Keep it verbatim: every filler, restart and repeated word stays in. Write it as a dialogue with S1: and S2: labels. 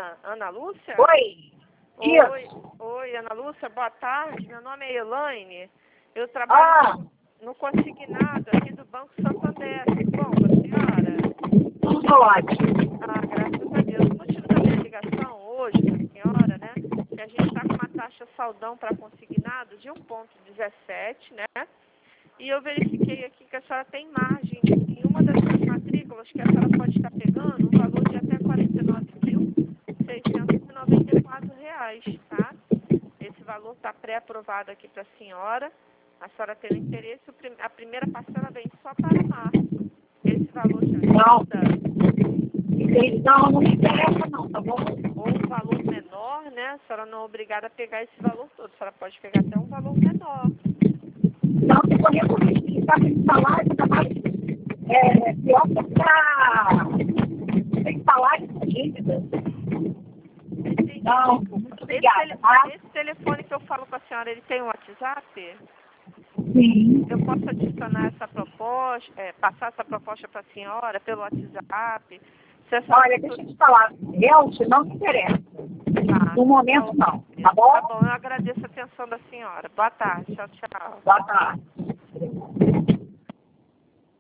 S1: Ana? Ana Lúcia?
S2: Oi.
S1: Oi,
S2: Isso.
S1: oi, Ana Lúcia, boa tarde. Meu nome é Elaine. Eu trabalho
S2: Ah,
S1: no, no consignado aqui do Banco Santander. Tudo bom com a senhora?
S2: tudo ótimo.
S1: Ah, graças a Deus. O motivo da minha ligação hoje para a senhora, né? Que a gente está com uma taxa saldão para consignado de um vírgula dezessete, né? E eu verifiquei aqui que a senhora tem margem em uma das suas matrículas que a senhora pode estar pegando um valor de até quarenta e nove mil seiscentos e noventa e quatro reais, tá? Esse valor está pré-aprovado aqui para a senhora. A senhora tem interesse, a primeira parcela vem só para março. Esse valor te
S2: Não,
S1: ajuda?
S2: não, não me interessa não, tá bom?
S1: Ou um valor menor, né? A senhora não é obrigada a pegar esse valor todo. A senhora pode pegar até um valor menor.
S2: Não, se for reconhecer que está com salário, tá mais é, pior que tá sem salário com dívida.
S1: Entendi.
S2: Não,
S1: Desculpa.
S2: muito
S1: Esse,
S2: obrigada,
S1: tele...
S2: tá?
S1: esse telefone que eu falo com a senhora, ele tem um WhatsApp?
S2: Sim.
S1: Eu posso adicionar essa proposta, é, passar essa proposta para a senhora pelo WhatsApp? Se a senhora...
S2: Olha, deixa eu te falar, realmente não me interessa.
S1: Tá.
S2: No momento não, tá
S1: Tá
S2: bom?
S1: bom, eu agradeço a atenção da senhora. Boa tarde. Tchau, tchau.
S2: Boa tarde.